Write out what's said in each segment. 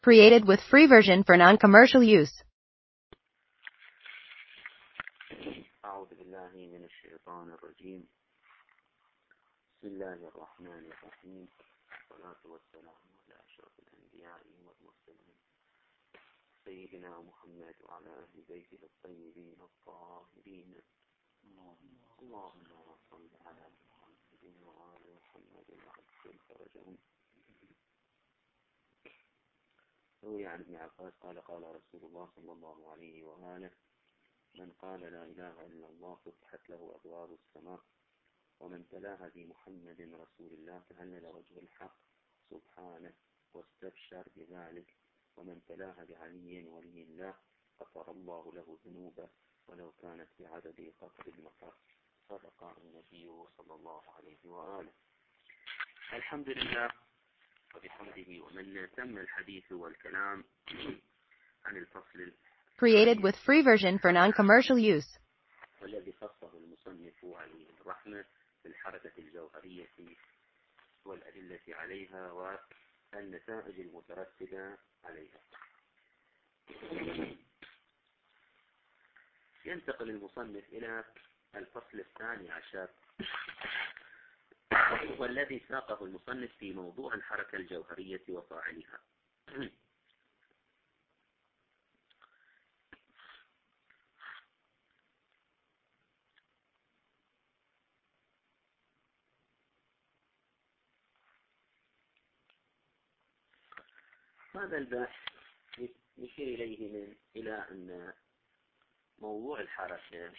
Created with free version for non-commercial use. أعوذ بالله من الشيطان الرجيم. بسم الله الرحمن الرحيم. والصلاة والسلام على أشرف الأنبياء والمرسلين سيدنا محمد وعلى أهل بيته الطيبين الطاهرين. اللهم صل على محمد وآل محمد وعجل فرجهم. روي عن ابن عباس قال قال رسول الله صلى الله عليه وآله: من قال لا إله إلا الله فتحت له أبواب السماء، ومن تلاها بمحمد رسول الله تهلل وجه الحق سبحانه واستبشر بذلك، ومن تلاها بعلي ولي الله غفر الله له ذنوبه ولو كانت بعدد قطر المطر. صدق النبي صلى الله عليه وآله. الحمد لله وبحمده ومن تم الحديث والكلام عن الفصل Created with free version for non-commercial use. والذي خصه المصنف عليه الرحمة في الحركة الجوهرية والأدلة عليها والنتائج المترتبة عليها. ينتقل المصنف إلى الفصل الثاني عشر، والذي ساقه المصنف في موضوع الحركة الجوهرية وفاعلها. هذا البحث يشير إليه إلى أن موضوع الحركة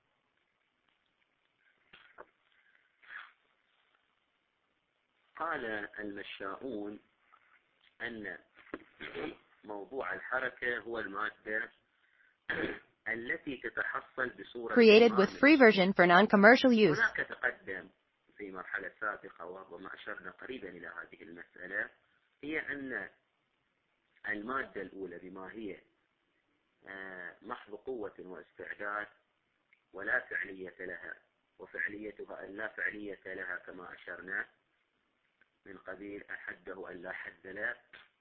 قال المشاؤون أن موضوع الحركة هو المادة التي تتحصل بصورة Created with free version for non-commercial use. هناك تقدم في مرحلة سابقة وما أشرنا قريبا إلى هذه المسألة، هي أن المادة الأولى بما هي محض قوة واستعداد ولا فعلية لها، وفعليتها أن لا فعلية لها كما أشرنا من قبيل أحده أن لا حد له.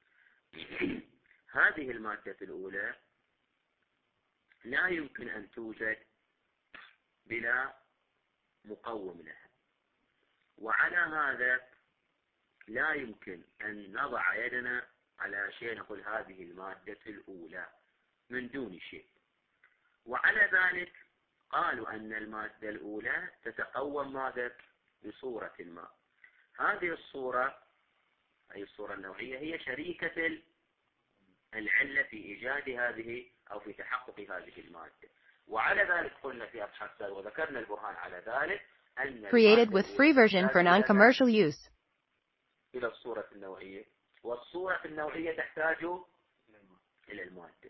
هذه المادة الأولى لا يمكن أن توجد بلا مقوم لها، وعلى هذا لا يمكن أن نضع يدنا على شيء نقول هذه المادة الأولى من دون شيء. وعلى ذلك قالوا أن المادة الأولى تتقوم ماذا؟ بصورة ما. هذه الصورة أي الصورة النوعية هي شريكة العلة في إيجاد هذه أو في تحقق هذه المادة. وعلى ذلك قلنا في أبحاث وذكرنا البرهان على ذلك أن Created with free version for non-commercial use. إلى الصورة النوعية، والصورة النوعية تحتاج إلى المادة.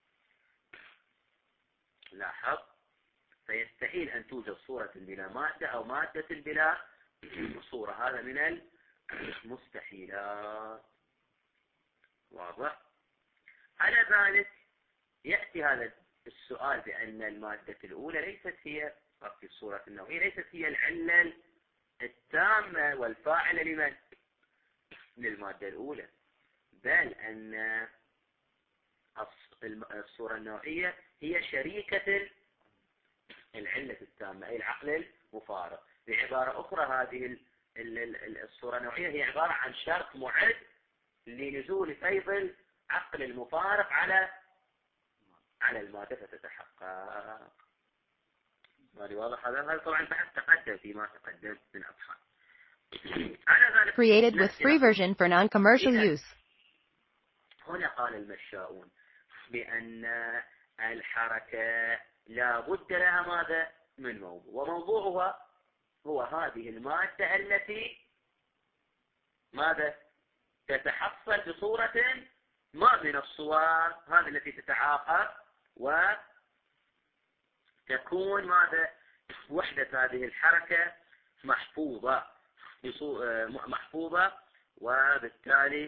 لاحظ، فيستحيل أن توجد صورة بلا مادة أو مادة بلا صورة، هذا من المستحيلات. واضح؟ على ذلك يأتي هذا السؤال بأن المادة الأولى ليست هي في الصورة النوعية ليست هي العلة التامة والفاعلة لمن؟ للمادة الأولى، بل أن الصورة النوعية هي شريكة العلة التامة أي العقل المفارق. بعبارة أخرى هذه الصورة النوعية هي عبارة عن شرط معد لنزول فيض العقل المفارق على المادة فتتحقق. هذا واضح؟ هذا طبعا بحث تقدم فيما تقدم من أبحاث. Created with free version for non-commercial use. هنا قال المشاؤون بأن الحركة لا بد لها ماذا؟ من موضوع، وموضوعها هو هذه المادة التي ماذا؟ تتحصل بصورة ما من الصور هذه التي تتعاقب وتكون ماذا؟ وحدة هذه الحركة محفوظة وبالتالي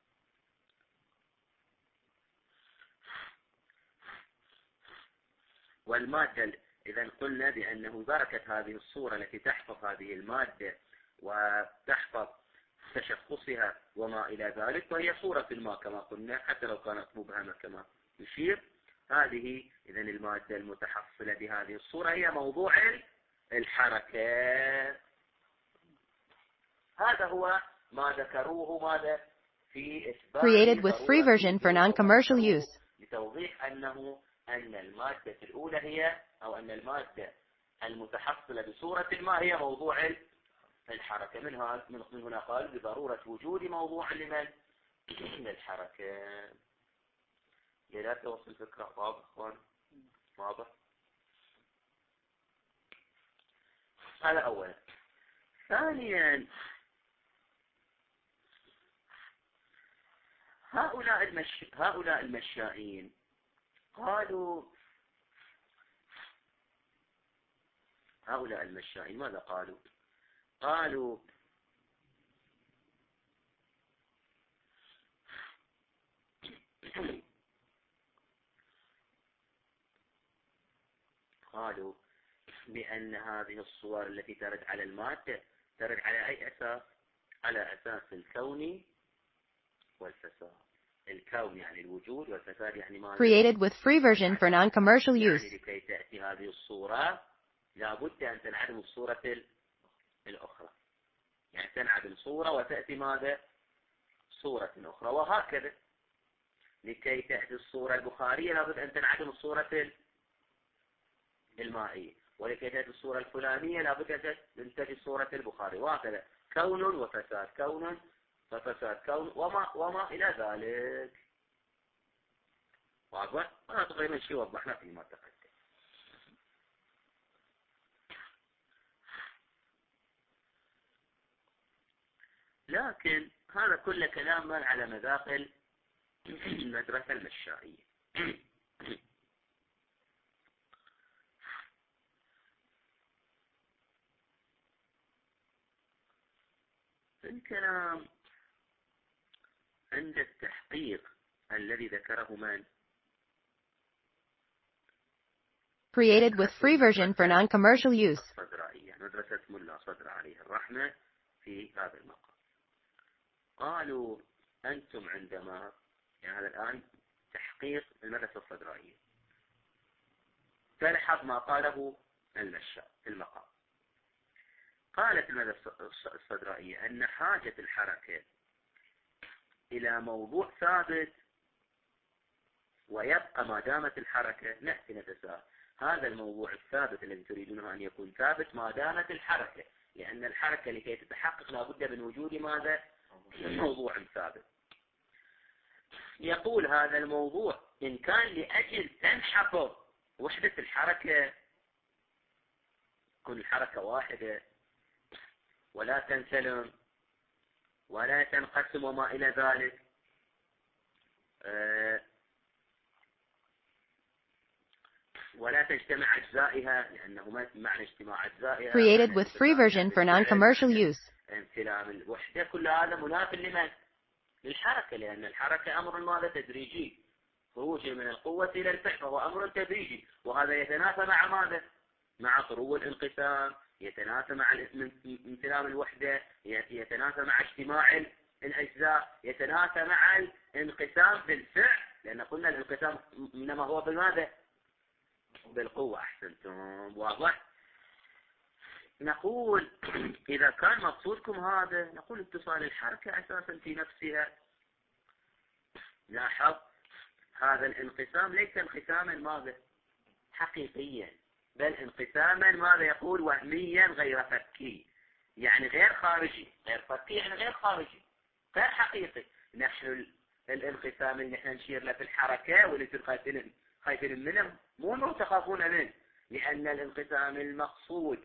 والمادة إذا قلنا بأنه بركة هذه الصورة التي تحفظ هذه المادة وتحفظ تشخصها وما إلى ذلك، وهي صورة الماء كما قلنا حتى لو كانت مبهمة كما يشير. هذه إذن المادة المتحصلة بهذه الصورة هي موضوع الحركة. هذا هو ما ذكروه ماذا في إثبات Created with free version for non-commercial use. لتوضيح أن المادة الأولى هي أو أن المادة المتحصلة بصورة الماء هي موضوع الحركة. من هنا قال بضرورة وجود موضوع لمن؟ للحركة. لا توصل الفكرة واضح اخوان؟ واضح. هذا أولا. ثانيا هؤلاء المشائين قالوا ماذا قالوا؟ قالوا بأن هذه الصور التي ترد على المادة ترد على أي أساس؟ على أساس الكون والفساد. الكون يعني الوجود، والفساد يعني ماذا؟ Created with free version for non-commercial use. يعني لكي تأتي هذه الصورة لابد أن تنعدم الصورة الأخرى، يعني تنعدم صورة وتأتي ماذا؟ صورة أخرى. وهكذا لكي تأتي الصورة البخارية لابد أن تنعدم الصورة المائية، ولكي تأتي الصورة الفلانية لابد أن تنتهي الصورة البخارية، وهكذا كون وفساد، كون وفساد، كون وما إلى ذلك. واضح؟ هذا تقريبا شيء وضحنا فيما تقدم. لكن هذا كله كلام على مذاق المدرسة المشائية. الكلام عند التحقيق الذي ذكره من؟ Created with free version for non-commercial use. الصدرائية، مدرسة ملا صدر عليه الرحمة في هذا المقام. قالوا أنتم عندما يعني هذا الآن تحقيق المدرسة الصدرائية، تلحظ ما قاله المشاء في المقام. قالت المدرسة الصدرائية أن حاجة الحركة إلى موضوع ثابت ويبقى ما دامت الحركة. نأتي نتساءل هذا الموضوع الثابت الذي تريدونه أن يكون ثابت ما دامت الحركة، لأن الحركة لكي تتحقق لابد من وجود ماذا؟ موضوع ثابت. يقول هذا الموضوع إن كان لأجل تنحفظ وحدة الحركة، تكون الحركة واحدة ولا تنسلم ولا تنقسم وما إلى ذلك، ولا تجتمع أجزائها، لأنه ما معنى اجتماع أجزائها. Created with free version for non-commercial use. انسلام الوحدة، كل هذا مناف لمن؟ للحركة، لأن الحركة أمر ماذا؟ تدريجي، خروج من القوة إلى الفعل فهو أمر تدريجي، وهذا يتنافى مع ماذا؟ مع طرو الانقسام، يتنافى مع انسلام الوحدة، يتنافى مع اجتماع الأجزاء، يتنافى مع الانقسام بالفعل، لأن قلنا الانقسام إنما هو بماذا؟ بالقوة. أحسنتم. واضح. نقول إذا كان مقصودكم هذا، نقول اتصال الحركة أساسا في نفسها. لاحظ هذا الانقسام ليس انقساما ماذا؟ حقيقيا، بل انقساما ماذا يقول؟ وهميا غير فكي، يعني غير خارجي. غير فكي يعني غير خارجي، غير حقيقي. نحن الانقسام اللي نحن نشير له في الحركة واللي خايفين منه مو تخافون منه، لأن الانقسام المقصود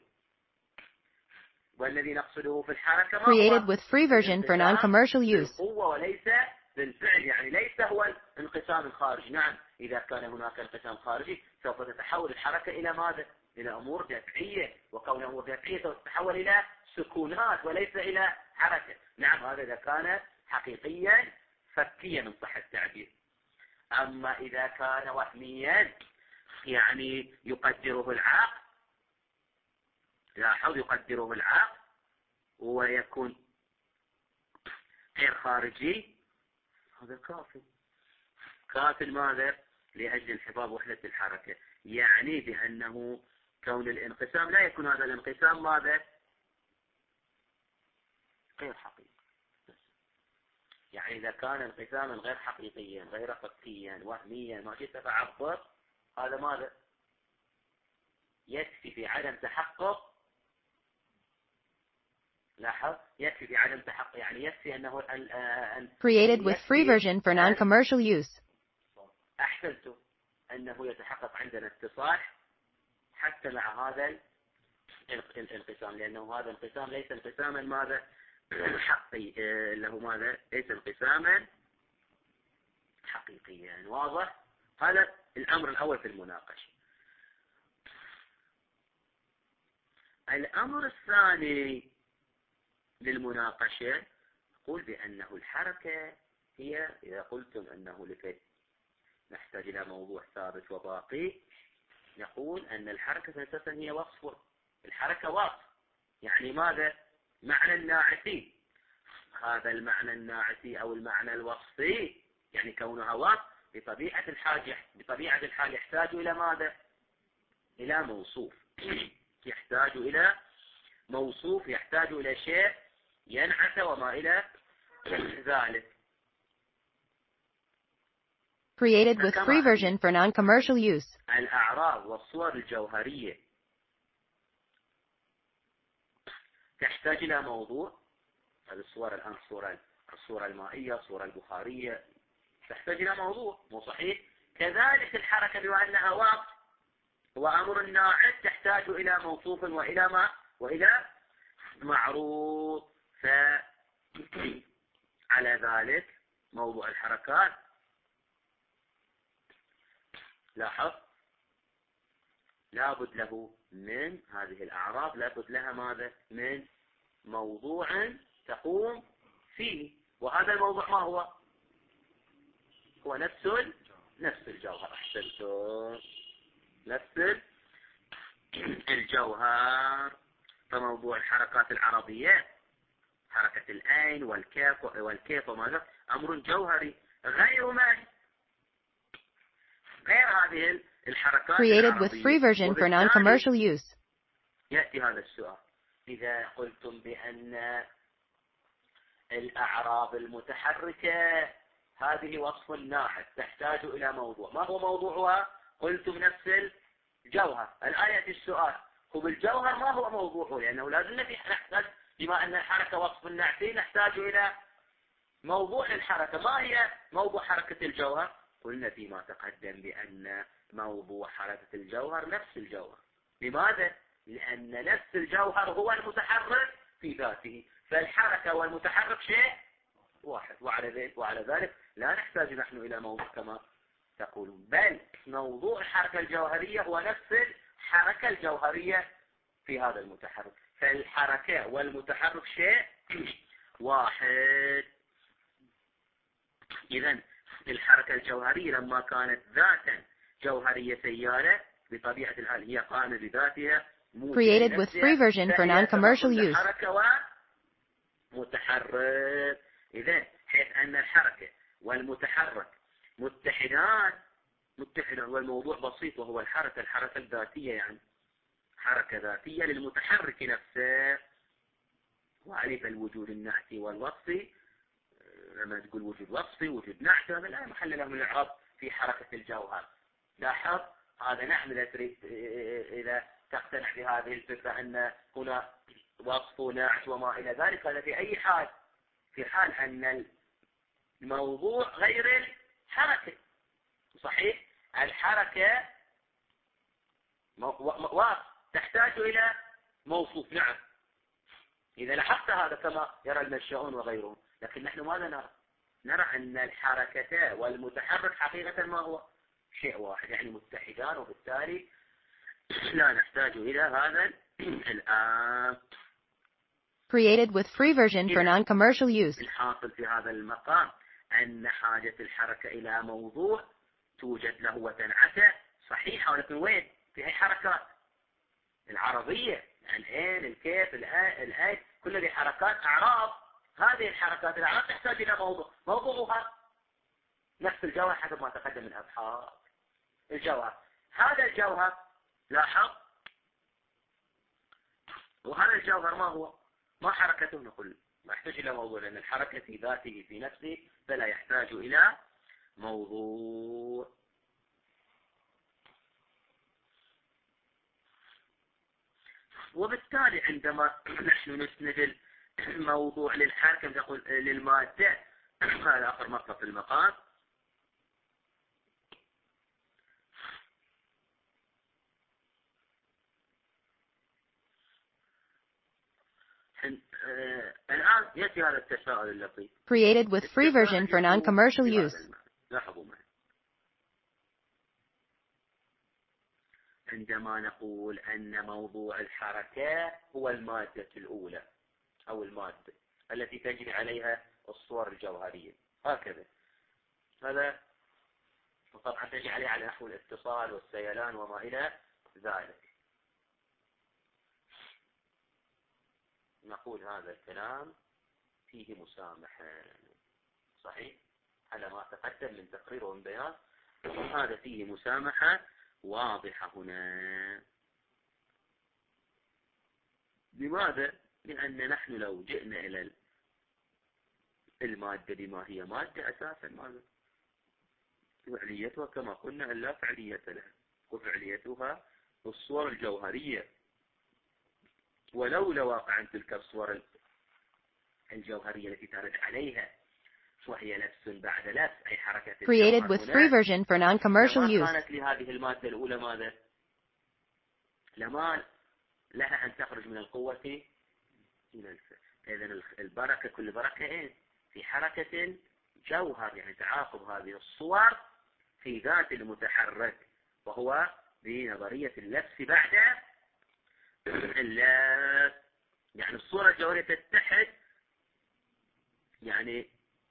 والذي نقصده في الحركة Created with free version for non-commercial use. بالقوة وليس بالفعل، يعني ليس هو الانقسام الخارجي. نعم إذا كان هناك انقسام خارجي سوف تتحول الحركة إلى ماذا؟ إلى أمور دفعية، وكون أمور دفعية سوف تتحول إلى سكونات وليس إلى حركة. نعم هذا إذا كان حقيقيا فكيا إن صح التعبير. أما إذا كان وهميا يعني يقدره العقل، لاحظ يقدره العقل ويكون غير خارجي، هذا كافٍ. كافٍ ماذا؟ لأجل انحفاظ وحدة الحركة. يعني بأنه كون الانقسام لا يكون هذا الانقسام ماذا؟ غير حقيقي. يعني إذا كان انقساما غير حقيقيا غير فكيا وهميا ما شئت فعبر، هذا ماذا؟ يكفي في عدم تحقق. لاحظ، يكفي في عدم تحقق، يعني يكفي أنه Created with free version for non-commercial use. أحسنت، أنه يتحقق عندنا اتصال حتى مع هذا الانقسام، لأنه هذا الانقسام ليس انقساما ماذا؟ حقي، له ماذا؟ ليس انقساما حقيقيا. واضح؟ هذا الأمر الأول في المناقشة. الأمر الثاني للمناقشة يقول بأنه الحركة هي، إذا قلتم أنه لكي نحتاج إلى موضوع ثابت وباقي، نقول أن الحركة أساسا هي وصف. الحركة وصف، يعني ماذا؟ معنى الناعتي. هذا المعنى الناعتي أو المعنى الوصفي، يعني كونها وصف بطبيعة الحال يحتاج إلى ماذا؟ إلى موصوف. يحتاج إلى موصوف، يحتاج إلى شيء ينعت وما إلى ذلك. Created with free version for non-commercial use. الأعراض والصور الجوهرية تحتاج إلى موضوع. هذه الصور الآن الصورة المائية، الصورة البخارية، تحتاج إلى موضوع، مو صحيح؟ كذلك الحركة بما أنها وصف وأمر ناعت تحتاج إلى موصوف وإلى معروف. على ذلك موضوع الحركات، لاحظ، لابد له من هذه الأعراض، لابد لها ماذا؟ من موضوع تقوم فيه. وهذا الموضوع ما هو؟ هو نفس الجوهر. أحسنتم، نفس الجوهر. فموضوع الحركات العربية، حركة العين والكيف وماذا؟ أمر جوهري غير غير هذه الحركات Created with العربية. free version for non-commercial use. يأتي هذا السؤال: إذا قلتم بأن الأعراض المتحركة هذه وصف ناحت تحتاج إلى موضوع، ما هو موضوعها؟ قلتم نفس الجوهر. الآن يأتي السؤال: هو بالجوهر ما هو موضوعه؟ لأنه لازم نحتاج، بما أن الحركة وصف ناحتي نحتاج إلى موضوع للحركة. ما هي موضوع حركة الجوهر؟ قلنا فيما تقدم بأن موضوع حركة الجوهر نفس الجوهر. لماذا؟ لأن نفس الجوهر هو المتحرك في ذاته، فالحركة والمتحرك شيء واحد. وعلى ذلك لا نحتاج نحن إلى موضوع كما تقولون، بل موضوع الحركة الجوهرية هو نفس الحركة الجوهرية في هذا المتحرك، فالحركة والمتحرك شيء واحد. إذن الحركة الجوهرية لما كانت ذاتا جوهرية سيالة بطبيعة الحال هي قائمة بذاتها، Created with free version for non-commercial use. حركة ومتحرك. إذن حيث أن الحركة والمتحرك متحدان، والموضوع بسيط وهو الحركة الذاتية، يعني حركة ذاتية للمتحرك نفسه. وعرف الوجود النعتي والوصفي، لما تقول وجود وصفي وجود نعتي هذا لا محل له من الإعراب في حركة الجوهر. لاحظ هذا. نعم، إذا تقتنع بهذه الفكرة أن هنا وصف ونعت وما إلى ذلك، هذا في أي حال؟ في حال أن الموضوع غير الحركة. صحيح، الحركة تحتاج إلى موصوف. نعم، إذا لاحظت هذا كما يرى المنشئون وغيرهم. لكن نحن ماذا نرى؟ نرى أن الحركة والمتحرك حقيقة ما هو؟ شيء واحد، يعني متحدان، وبالتالي لا نحتاج إلى هذا الآن. Created with free version for non-commercial use. الحاصل في هذا المقام أن حاجة الحركة إلى موضوع توجد له وتنعته صحيحة، ولكن وين؟ في أي حركات العربية، العين، الكيف، الآي، كل هذه حركات أعراض هذه الحركات لا تحتاج إلى موضوعها نفس الجوهر حسب ما تقدم من أبحاث الجوهر. هذا الجوهر لاحظ، وهذا الجوهر ما هو؟ ما حركته؟ نقول ما يحتاج إلى موضوع، لأن الحركة في ذاته في نفسه فلا يحتاج إلى موضوع. وبالتالي عندما نحن نسند الموضوع للحركة نقول للمادة، هذا آخر مطلب في المقام. الآن يأتي هذا التساؤل اللطيف. Created with free version for non-commercial use. لاحظوا معي، عندما نقول أن موضوع الحركة هو المادة الأولى أو المادة التي تجري عليها الصور الجوهرية، هكذا هذا طبعا تجري عليها على نحو الاتصال والسيلان وما إلى ذلك. نقول هذا الكلام فيه مسامحة، صحيح على ما تقدم من تقرير ومن بيان، هذا فيه مسامحة واضحة هنا. لماذا؟ لأن نحن لو جئنا إلى المادة بما هي مادة أساسا ماذا؟ فعليتها كما قلنا لا فعلية لها، وفعليتها الصور الجوهرية، ولولا واقعا تلك الصور الجوهرية التي ترد عليها وهي لبس بعد لبس أي حركة Created with free version for non-commercial use. كانت لهذه المادة الأولى ماذا؟ لما لها أن تخرج من القوة إلى الفعل. إذن البركة كل بركة إيه؟ في حركة جوهر، يعني تعاقب هذه الصور في ذات المتحرك، وهو بنظرية اللبس بعد اللبس. يعني الصورة الجوهرية تتحد، يعني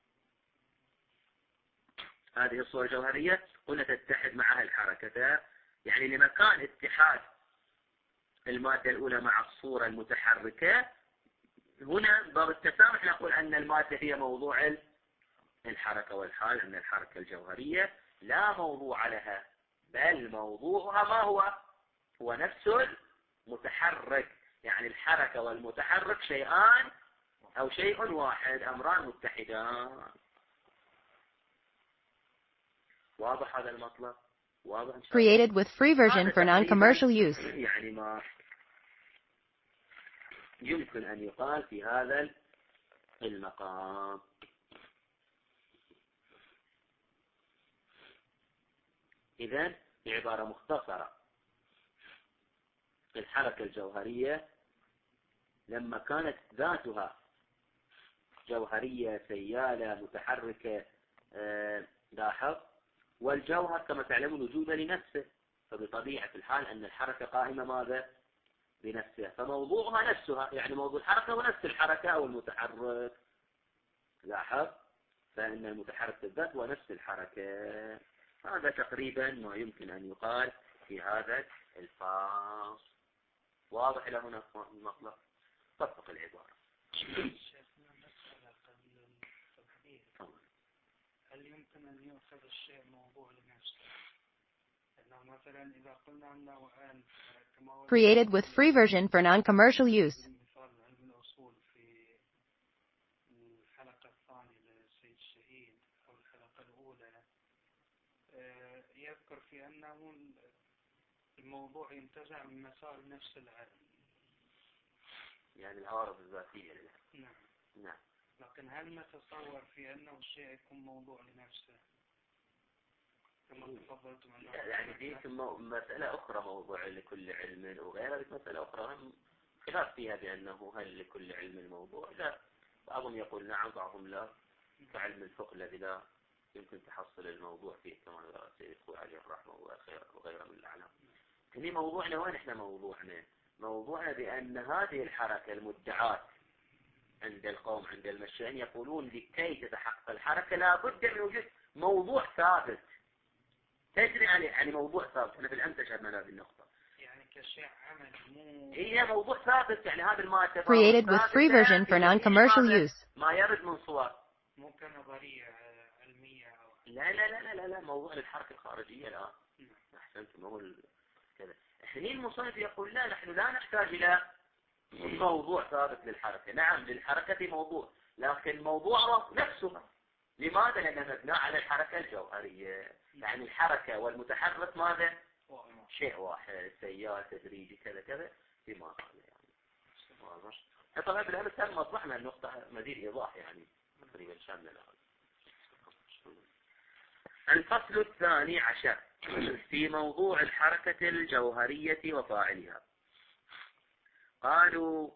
هذه الصورة الجوهرية قلنا تتحد معها الحركة، يعني لمكان اتحاد المادة الأولى مع الصورة المتحركة. هنا باب التسامح نقول أن المادة هي موضوع الحركة، والحال أن الحركة الجوهرية لا موضوع لها، بل موضوعها ما هو نفس المتحرك. يعني الحركة والمتحرك شيئان أو شيء واحد، أمران متحدان. واضح هذا المطلب؟ واضح إن شاء الله؟ Created with free version for non-commercial use. يعني ما يمكن أن يقال في هذا المقام. إذن بعبارة مختصرة، الحركة الجوهرية لما كانت ذاتها جوهرية سيالة متحركة، لاحظ، والجوهر كما تعلمون وجوده لنفسه، فبطبيعة الحال أن الحركة قائمة ماذا؟ بنفسها، فموضوعها نفسها، يعني موضوع الحركة هو نفس الحركة أو المتحرك. لاحظ، فإن المتحرك بالذات هو نفس الحركة. هذا تقريبا ما يمكن أن يقال في هذا الفاصل. واضح إلى هنا المطلب؟ طبق العبارة. هل يمكن أن يؤخذ الشيء موضوع لنفسه؟ لأنه مثلا إذا قلنا أنه الآن Created with free version for non-commercial use. مثال علم الأصول في الحلقة الثانية للسيد الشهيد أو الحلقة الأولى، يذكر في أنه الموضوع ينتزع من مسار نفس العلم، يعني العوارض الذاتية. نعم. لكن هل نتصور في أنه الشيء يكون موضوع لنفسه كما تفضلتم؟ يعني دي مسألة أخرى، موضوع لكل علم وغيرها، مسألة أخرى خلاف فيها بأنه هل لكل علم موضوع. لا، بعضهم يقول نعم، بعضهم لا، كعلم الفقه الذي لا يمكن تحصل الموضوع فيه كما سيذكر عليه الرحمة وغيره من الأعلام. هني موضوعنا وين؟ احنا موضوعنا بأن هذه الحركة المدعاة عند القوم عند المشيئين يقولون لكي تتحقق الحركة لا بد من وجود موضوع ثابت تجري عليه، يعني موضوع ثابت. احنا في الأمس أشرنا هذه النقطة. يعني كشيء عمل مو هي موضوع ثابت، يعني هذه المادة Created with free version for non-commercial use. ما يرد من صور. مو كنظرية علمية أو لا لا لا لا لا، موضوع للحركة الخارجية الآن. أحسنت، ما هو كذا. حين المصنف يقول لا، نحن لا نحتاج إلى موضوع ثابت للحركة. نعم للحركة موضوع، لكن الموضوع نفسه. لماذا؟ لأنه مبنى على الحركة الجوهرية. يعني الحركة والمتحرك ماذا؟ شيء واحد، سيار تدريجي كذا كذا بما هذا يعني. واضح؟ طبعا بالأمس تم وضحنا النقطة مزيد إيضاح يعني تقريبا شاملة الآن. الفصل الثاني عشر في موضوع الحركة الجوهرية وفاعلها. قالوا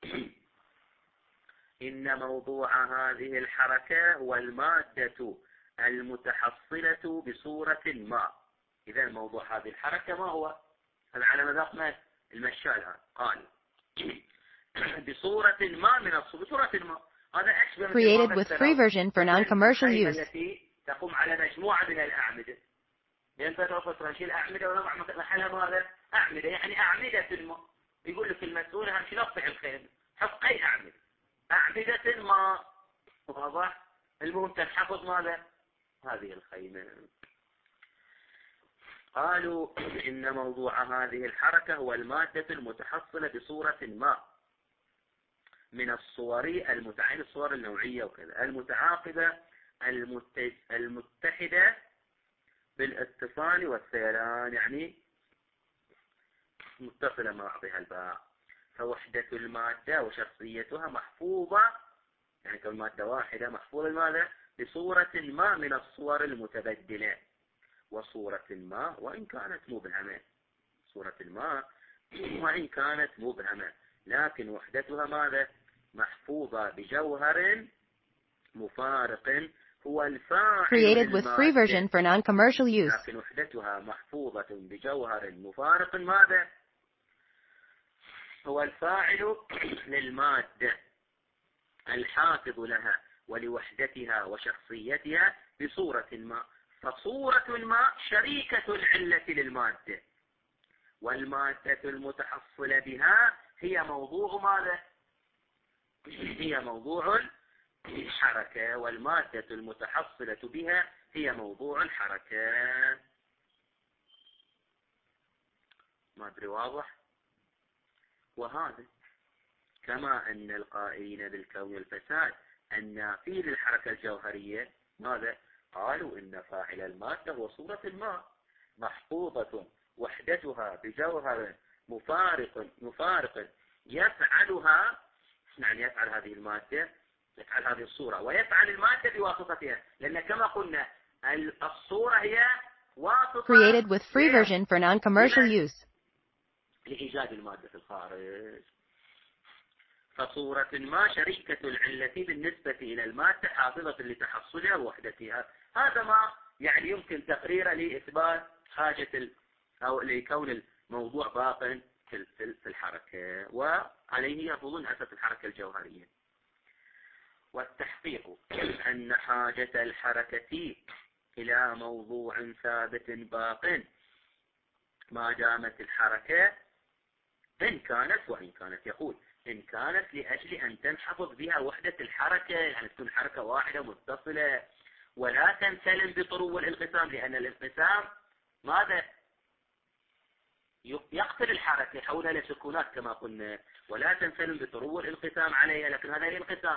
إن موضوع هذه الحركة هو المادة المتحصلة بصورة ما. إذا موضوع هذه الحركة ما هو؟ هذا على مذاق ما المشال. قالوا بصورة ما من الصور، بصورة ما. هذا أشبه Created with free version for non-commercial use. التي تقوم على مجموعة من الأعمدة. لأن فترة نشيل أعمدة ونضع محلها ماذا؟ أعمدة، يعني أعمدة الماء. يقول لك المسؤول هم شلون في الخيمة، حط أي أعمدة، أعمدة ما. واضح؟ المهم تنحفظ ماذا؟ هذه الخيمة. قالوا إن موضوع هذه الحركة هو المادة المتحصلة بصورة ما من الصور المتعين، الصور النوعية وكذا، المتعاقبة المتحدة بالاتصال والسيلان، يعني متصلة مع بعضها الباع. فوحدة المادة وشخصيتها محفوظة، يعني كالمادة واحدة محفوظة ماذا؟ بصورة ما من الصور المتبدلة، وصورة ما وإن كانت مبهمة، صورة ما وإن كانت مبهمة، لكن وحدتها ماذا؟ محفوظة بجوهر مفارق هو الفاعل Created with free version for non-commercial use. لكن وحدتها محفوظة بجوهر مفارق ماذا؟ هو الفاعل للمادة الحافظ لها ولوحدتها وشخصيتها بصورة ما. فصورة الماء شريكة العلة للمادة، والمادة المتحصلة بها هي موضوع ماذا؟ هي موضوع الحركة، والمادة المتحصلة بها هي موضوع الحركة. ما أدري واضح؟ وهذا كما أن القائلين بالكون الفساد النافي للحركة الجوهرية ماذا؟ قالوا إن فاعل المادة هو صورة الماء محفوظة وحدتها بجوهر مفارق يفعلها، يعني يفعل هذه المادة، يفعل هذه الصورة، ويفعل المادة بواسطتها، لأن كما قلنا الصورة هي واسطة Created with free version for non-commercial use. لإيجاد المادة في الخارج. فصورة ما شريكة العلة بالنسبة إلى المادة حافظة لتحصلها ووحدتها. هذا ما يعني يمكن تقريره لإثبات حاجة أو لكون الموضوع باق في الحركة، وعليه يفضل أساس الحركة الجوهرية. والتحقيق أن حاجة الحركة إلى موضوع ثابت باق ما دامت الحركة إن كانت وإن كانت، يقول إن كانت لأجل أن تنحفظ بها وحدة الحركة، يعني تكون حركة واحدة متصلة ولا تنسلم بطرو الانقسام، لأن الانقسام ماذا؟ يقتل الحركة، يحولها لسكونات كما قلنا، ولا تنسلم بطرو الانقسام عليها، لكن هذا الانقسام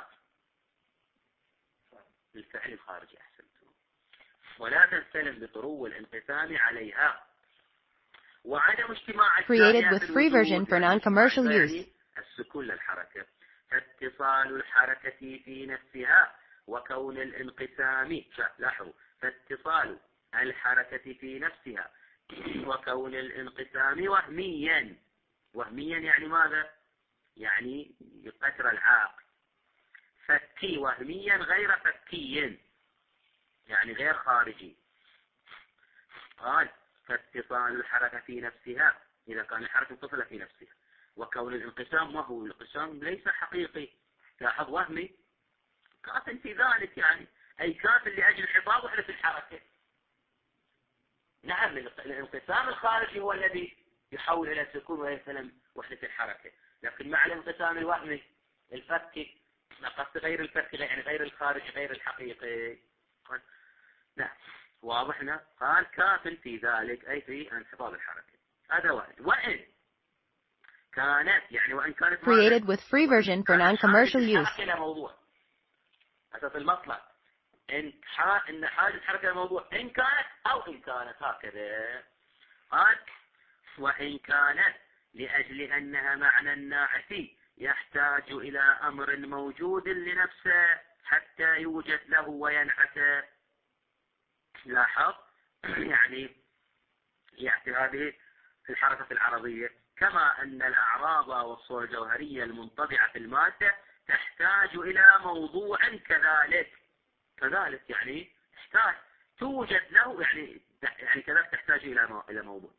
الفعل الخارجي أحسنتم، ولا تنسلم بطرو الانقسام عليها. وعدم اجتماع Created with free version for non-commercial use. السكون للحركة. فاتصال الحركة في نفسها وكون الانقسام، لاحظوا، فاتصال الحركة في نفسها وكون الانقسام وهميا. وهميا يعني ماذا؟ يعني بقدر العاقل. فكي وهميا غير فكي، يعني غير خارجي. قال فاتصال الحركة في نفسها إذا كان الحركة متصلة في نفسها، وكون الانقسام، ما هو الانقسام؟ ليس حقيقي، لاحظ، وهمي، كاف في ذلك، يعني أي كاف لأجل حفاظ وحدة الحركة. نعم الانقسام الخارجي هو الذي يحول إلى سكون ويسلم وحدة الحركة. لكن مع الانقسام الوهمي الفكي، قصد غير الفكي يعني غير الخارجي غير الحقيقي. لا واضحنا. قال كاف في ذلك أي في انحطاط الحركة. هذا واحد. وإن كانت يعني وإن كانت Created with free version for non-commercial use. إلى موضوع أساس المطلب إن حاجة حركة الموضوع إن كانت أو إن كانت هكذا. قال وإن كانت لأجل أنها معنى الناعت يحتاج إلى أمر موجود لنفسه حتى يوجد له وينعت. لاحظ يعني هذه الحركة العربية كما أن الأعراض والصور الجوهرية المنطبعة في المادة تحتاج إلى موضوع كذلك يعني تحتاج توجد له يعني كذلك تحتاج إلى موضوع.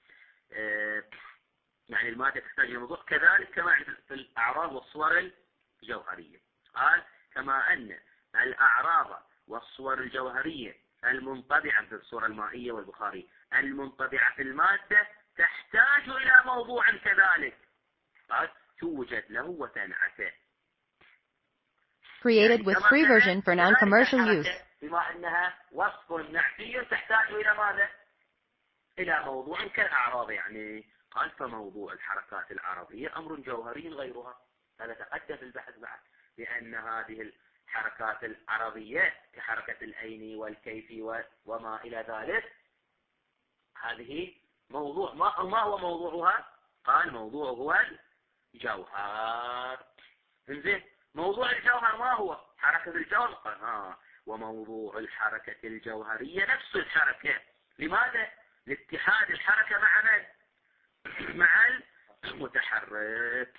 يعني المادة تحتاج إلى موضوع كذلك كما في الأعراض والصور الجوهرية. قال كما أن الأعراض والصور الجوهرية المنطبعة في الصورة المائية والبخارية المنطبعة في المادة تحتاج إلى موضوع كذلك. قال توجد له وتنعته. Created with free version for non-commercial use. بما أنها وصف نعتي تحتاج إلى ماذا؟ إلى موضوع كالأعراض يعني. قال فموضوع الحركات العربية أمر جوهري غيرها. هذا تقدم في البحث بعد لأن هذه الحركات العربية كحركة العين والكيف وما إلى ذلك هذه موضوع. ما هو موضوعها؟ قال موضوع هو الجوهر. انزين موضوع الجوهر ما هو؟ حركة الجوهر. قال وموضوع الحركة الجوهرية نفس الحركة. لماذا؟ لاتحاد الحركة مع من؟ مع المتحرك.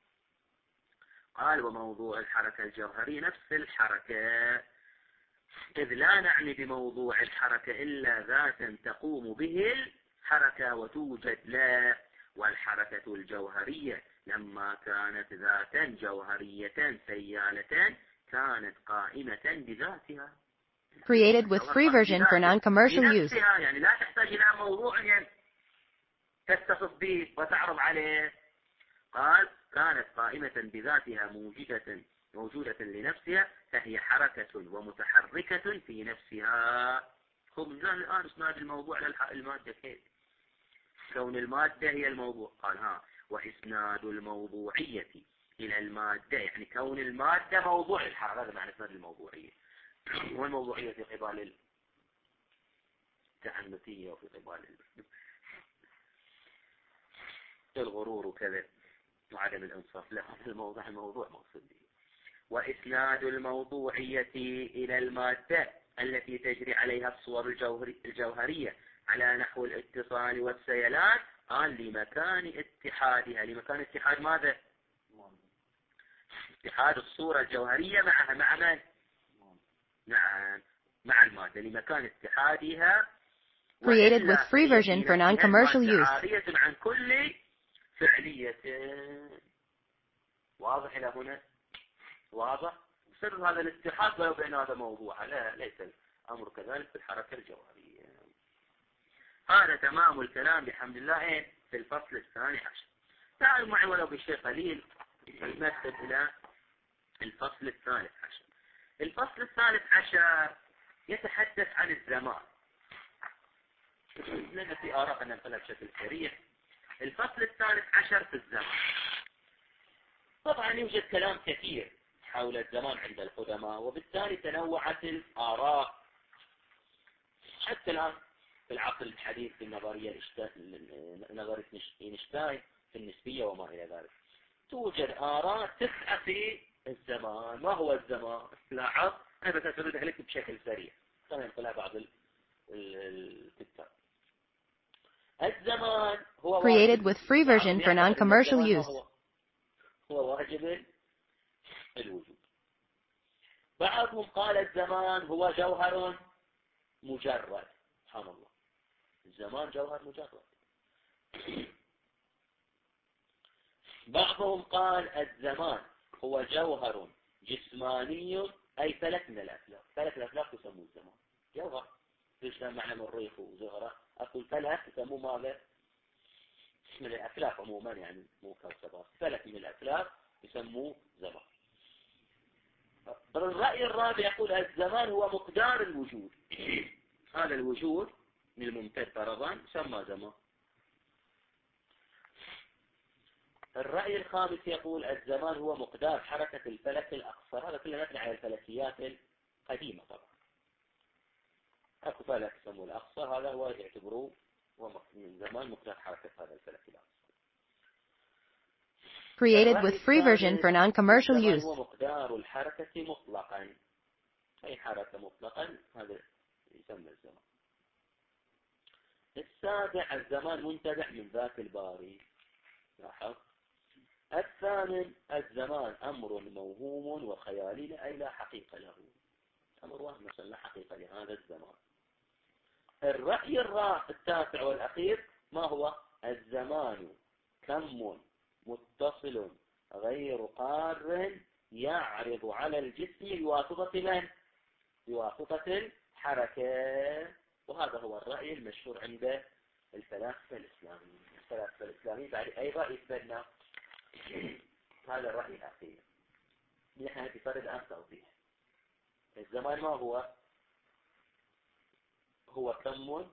قال وموضوع الحركة الجوهرية نفس الحركة إذ لا نعني بموضوع الحركة إلا ذاتا تقوم به الحركة وتوجد لا. والحركة الجوهرية لما كانت ذاتا جوهرية سيالة كانت قائمة بذاتها. Created with free version for non-commercial use. يعني لا تحتاج إلى موضوع تتصف به وتعرض عليه. قال كانت قائمة بذاتها موجودة لنفسها فهي حركة ومتحركة في نفسها. خب الآن اسناد الموضوع للمادة كيف؟ كون المادة هي الموضوع. قال وإسناد الموضوعية إلى المادة يعني كون المادة موضوع الحركة. هذا معنى إسناد الموضوعية. والموضوعية في قبال التعنتية وفي قبال الغرور وكذا وعدم الانصاف. لا هذا الموضوع مقصود به. وإسناد الموضوعية إلى المادة التي تجري عليها الصور الجوهرية على نحو الاتصال والسيلان. قال لمكان اتحادها. لمكان اتحاد ماذا؟ اتحاد الصورة الجوهرية معها مع من؟ مع المادة. لمكان اتحادها. Created with free version for non-commercial use. عارية عن كل فعلية. واضح إلى هنا؟ واضح؟ سر هذا الاتحاد ولو بين هذا موضوع. لا ليس الأمر كذلك في الحركة الجوهرية. هذا تمام الكلام بحمد الله في الفصل الثاني عشر. تعالوا معي ولو بشيء قليل نكتب إلى الفصل الثالث عشر. الفصل الثالث عشر يتحدث عن الزمان. لأن في آراء أن ننقلها بشكل سريع. الفصل الثالث عشر في الزمان. طبعا يوجد كلام كثير حول الزمان عند القدماء وبالتالي تنوعت الآراء حتى الآن في العصر الحديث في النظرية نظرية اينشتاين في النسبية وما إلى ذلك. توجد آراء تسعى في الزمان. ما هو الزمان؟ لاحظ أنا بس أريد لك بشكل سريع خلينا نقولها بعض الكتاب. الزمان هو Created with free version for non-commercial use. هو واجب الوجود. بعضهم قال الزمان هو جوهر مجرد. سبحان الله الزمان جوهر مجرد. بعضهم قال الزمان هو جوهر جسماني أي ثلاث من الأفلاك يسموه الزمان جوهر. ليش معنى مريخ وزهرة؟ أقول ثلاث يسموه ماذا؟ من الأفلاك عموما، يعني مو كوكبات، فلك من الأفلاك يسموه زمان. الرأي الرابع يقول الزمان هو مقدار الوجود. هذا الوجود من الممتد فرضا يسمى زمان. الرأي الخامس يقول الزمان هو مقدار حركة الفلك الأقصر. هذا كله مبني على الفلكيات القديمة طبعا. أكو فلك يسموه الأقصر، هذا هو يعتبروه من زمان مقدار حركة هذا الفلك الأقصر. Created with free version for non-commercial الزمان use. هو مقدار الحركة مطلقا، أي حركة مطلقا هذا يسمى الزمان. السابع الزمان منتزع من ذات الباري. لاحظ. الثامن الزمان أمر موهوم وخيالي أي لا حقيقة له، أمر وهم لا حقيقة لهذا الزمان. الرأي التاسع والأخير ما هو؟ الزمان كم متصل غير قار يعرض على الجسم بواسطة من؟ بواسطة الحركة. وهذا هو الرأي المشهور عند الفلاسفة الإسلاميين. الفلاسفة الإسلاميين بعد أي رأي يتبنى هذا الرأي الأخير. نحن في فرد الآن توضيح. الزمان ما هو؟ هو كم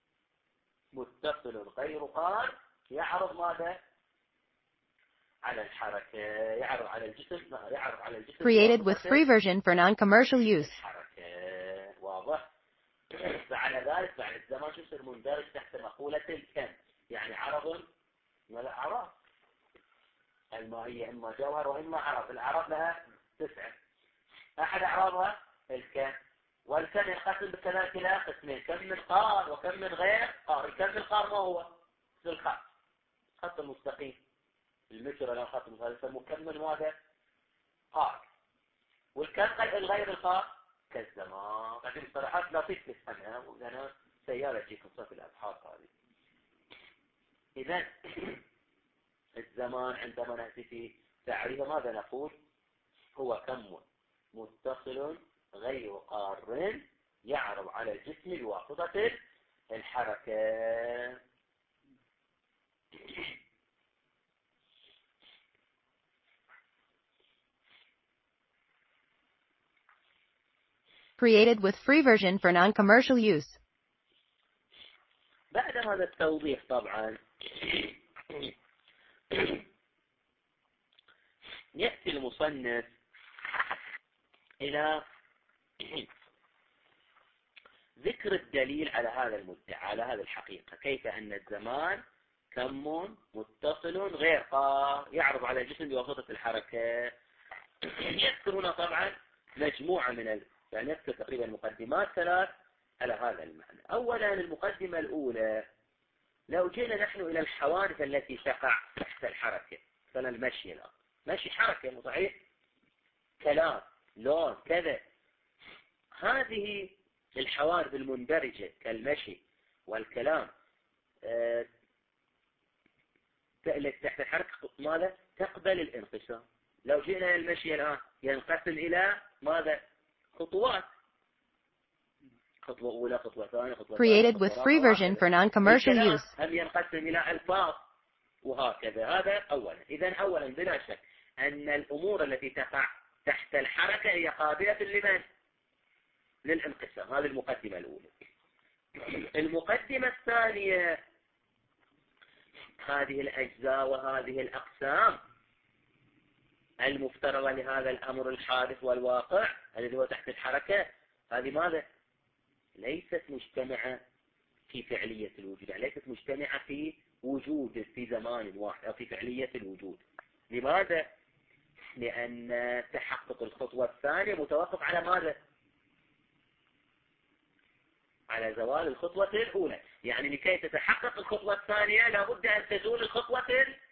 متصل غير قار يعرض ماذا؟ على الحركة، يعرض على الجسم، يعرض على الجسم. Created with free version for non-commercial use. الحركة واضح. فعلى ذلك بعد الزمان شو يصير مندرج تحت مقولة الكم، يعني عرض ولا أعراض. الماهية إما جوهر وإما عرض. الأعراض لها 9، أحد أعراضها الكم، والكم ينقسم بكذلك إلى قسمين، كم من قار وكم من غير قار. الكم من قار ما هو؟ الخط، الخط المستقيم، المتر ولا الخط المستقيم يسموه كم من ماذا؟ قار. والكم الغير القار كالزمان. لكن مصطلحات لا تفهمها وأنا سيارة تجيكم صف الأبحاث هذه. إذن الزمان عندما نأتي في تعريفه ماذا نقول؟ هو كم متصل غير قار يعرض على الجسم بواسطة الحركة. Created with free version for non-commercial use. بعد هذا التوضيح طبعا يأتي المصنف إلى ذكر الدليل على هذا المدعى، على هذه الحقيقة، كيف أن الزمان كم متصل غير قار يعرض على الجسم بواسطة الحركة. يذكرون طبعا مجموعة من يعني يذكر تقريبا مقدمات 3 على هذا المعنى. أولا المقدمة الأولى، لو جينا نحن إلى الحوادث التي تقع تحت الحركة، مثلا المشي الآن، مشي حركة صحيح، كلام، لون، كذا. هذه الحوادث المندرجة كالمشي والكلام تحت الحركة ماذا؟ تقبل الانقسام. لو جئنا إلى المشي الآن ينقسم إلى ماذا؟ خطوات، خطوة أولى، خطوة ثانية، خطوة Created ثالثة، with free version for non-commercial use. هم ينقسم إلى ألفاظ وهكذا. هذا أولا. إذن أولا بلا شك أن الأمور التي تقع تحت الحركة هي قابلة لمن؟ للانقسام. هذه المقدمة الأولى. المقدمة الثانية، هذه الأجزاء وهذه الأقسام المفترضة لهذا الأمر الحادث والواقع الذي هو تحت الحركة، هذه ماذا؟ ليست مجتمعة في فعلية الوجود، يعني ليست مجتمعة في وجود في زمان واحد أو في فعلية الوجود. لماذا؟ لأن تحقق الخطوة الثانية متوقف على ماذا؟ على زوال الخطوة الأولى. يعني لكي تتحقق الخطوة الثانية لابد أن تزول الخطوة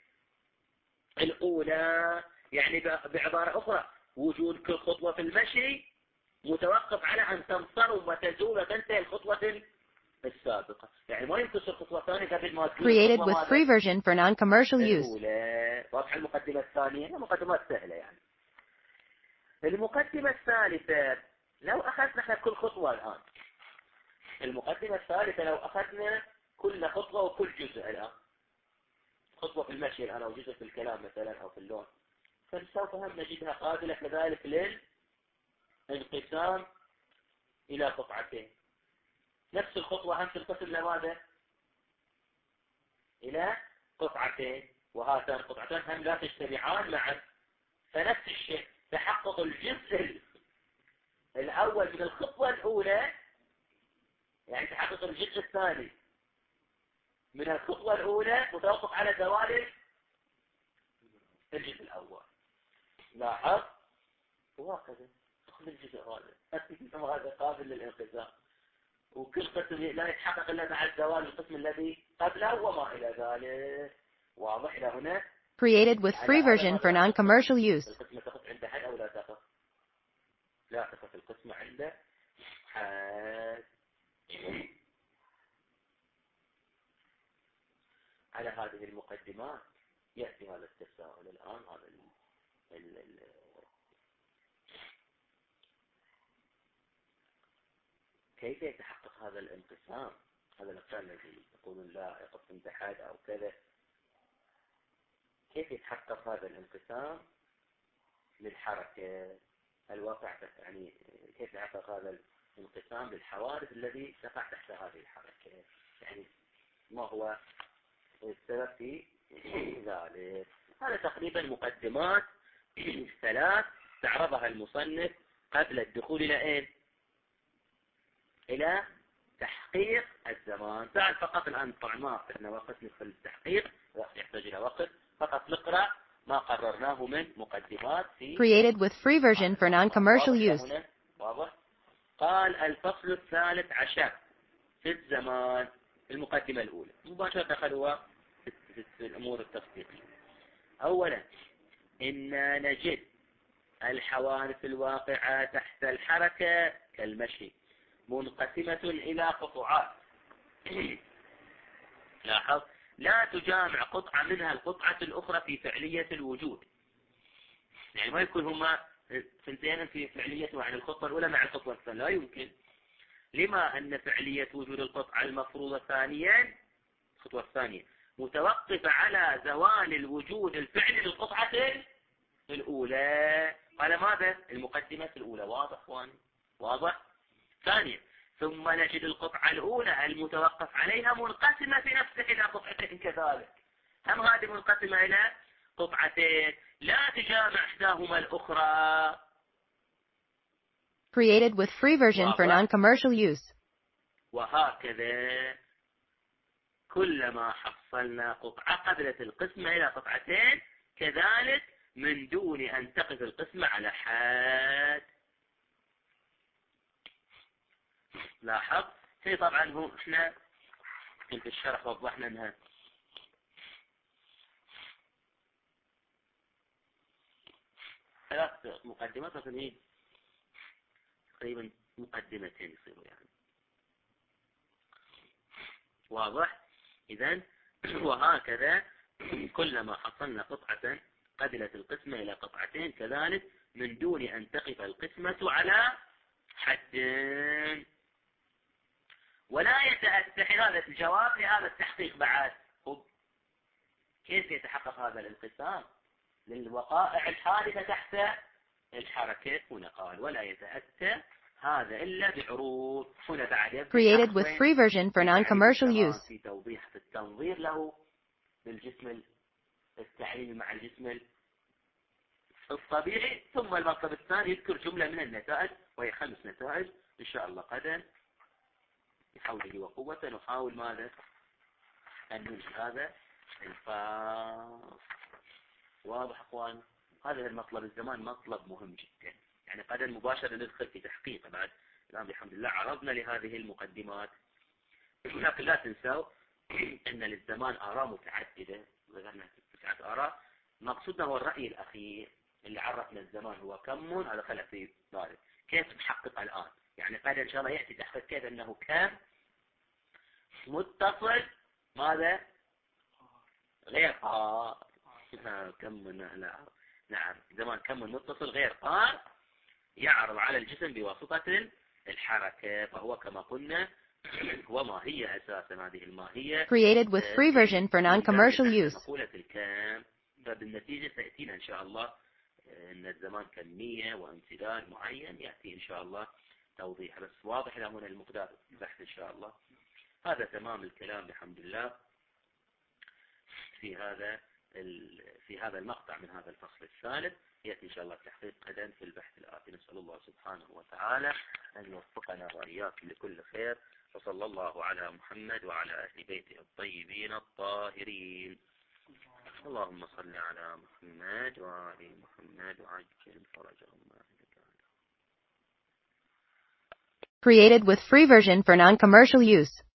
الأولى. يعني بعبارة أخرى، وجود كل خطوة في المشي متوقف على أن تنصرم وتزول وتنتهي الخطوة السابقة. يعني ما ينتصر خطوة ثانية قبل ما تزول. Created with free version for non-commercial use. الأولى. واضح المقدمة الثانية؟ مقدمات سهلة يعني. المقدمة الثالثة، لو أخذنا كل خطوة الآن، المقدمة الثالثة لو أخذنا كل خطوة وكل جزء الآن، الماشية الآن أو جزء في الكلام مثلا أو في اللون، فسوف هم نجدها قابلة كذلك للانقسام إلى قطعتين. نفس الخطوة هم تنقسم لماذا؟ إلى قطعتين، وهاتان القطعتان هم لا تجتمعان معا، فنفس الشيء تحقق الجزء الأول من الخطوة الأولى، يعني تحقق الجزء الثاني من الخطوة الأولى متوقف على زوال الجزء الأول. لاحظ وهكذا تأخذ الجزء هذا قابل للانقسام، وكل قسم لا يتحقق إلا مع الزوال القسم الذي قبله وما إلى ذلك. واضح إلى هنا؟ Created with free version for non-commercial use. القسمة تقف عند حد أو لا تقف؟ لا تقف القسمة عند حد. على هذه المقدمات يأتي هذا التساؤل الآن. هذا كيف يتحقق هذا الانقسام؟ هذا الانقسام الذي يقولون لا يقف عند حد أو كذا، كيف يتحقق هذا الانقسام للحركة الواقع؟ يعني كيف يتحقق هذا الانقسام للحوادث الذي تقع تحت هذه الحركة؟ يعني ما هو السبب في ذلك؟ هذا تقريبا مقدمات ثلاث تعرضها المصنف قبل الدخول إلى إيه؟ إلى تحقيق الزمان. تعال فقط الآن طبعا ما أخذنا وقت ندخل التحقيق، يحتاج إلى وقت، فقط نقرأ ما قررناه من مقدمات في Created with free version for non-commercial use. واضح؟ قال الفصل الثالث عشر في الزمان، المقدمة الأولى مباشرة دخلوا في الأمور التفصيلية. أولا إن نجد الحوادث الواقعة تحت الحركة كالمشي منقسمة إلى قطعات. لاحظ لا تجامع قطعة منها القطعة الأخرى في فعلية الوجود، يعني ما يكون هما ثنتين في فعلية عن الخطوة الأولى مع الخطوة الثانية، لا يمكن. لما أن فعلية وجود القطعة المفروضة ثانيا الخطوة الثانية متوقفة على زوال الوجود الفعلي للقطعة الأولى. قال ماذا؟ المقدمة الأولى. واضح اخواني؟ واضح. ثانيا ثم نجد القطعة الأولى المتوقف عليها منقسمة في نفسها إلى قطعتين كذلك، هم هذه منقسمة إلى قطعتين لا تجامع إحداهما الأخرى. Created with free version for non-commercial use. وهكذا كلما حصلنا قطعة قبلت القسمة إلى قطعتين كذلك من دون أن تقف القسمة على حد. لاحظ في طبعا هو احنا في الشرح وضحنا انها ثلاث مقدمات، لكن هي تقريبا مقدمتين يصيروا يعني. واضح. اذن وهكذا كلما حصلنا قطعة قبلت القسمة الى قطعتين كذلك من دون ان تقف القسمة على حد. ولا يتأتى هذا الجواب لهذا التحقيق بعد. كيف يتحقق هذا الانقسام للوقائع الحادثة تحت الحركة؟ هنا قال ولا يتأتى هذا إلا بعروض. هنا بعد Created with free version for non-commercial use. في توضيح التنظير له بالجسم التعليمي مع الجسم الطبيعي. ثم المطلب الثاني يذكر جملة من النتائج وهي 5 نتائج إن شاء الله قدم بحوله وقوته. نحاول ماذا أن ننهي هذا الفاصل. واضح أخوان؟ هذا المطلب الزمان مطلب مهم جدا، يعني قدم مباشرة ندخل في تحقيقه بعد. الآن بحمد الله عرضنا لهذه المقدمات، لكن لا تنسوا أن للزمان آراء متعددة. ذكرنا 9 آراء، مقصودنا هو الرأي الأخير اللي عرفنا الزمان هو كم. هذا خلق في ذلك كيف نحقق الآن، يعني قد إن شاء الله يأتي تحقيق كيف أنه كم متصل ماذا غير قار. كم نعم زمان كم متصل غير قار يعرض على الجسم بواسطة الحركة، فهو كما قلنا وما هي أساسا هذه الماهية؟ Created with free version for non-commercial use. مقولة الكم. فبالنتيجة تأتينا إن شاء الله أن الزمان كمية وامتداد معين، يأتي إن شاء الله توضيح، بس واضح لهم المقدار بحث إن شاء الله. هذا تمام الكلام بحمد الله في هذا المقطع من هذا الفصل الثالث. يأتي إن شاء الله التحقيق غدا في البحث الآتي. نسأل الله سبحانه وتعالى أن يوفقنا وإياكم لكل خير، وصلى الله على محمد وعلى أهل بيته الطيبين الطاهرين. اللهم صل على محمد وعلى محمد وعجل فرجهم. Created with free version for non-commercial use.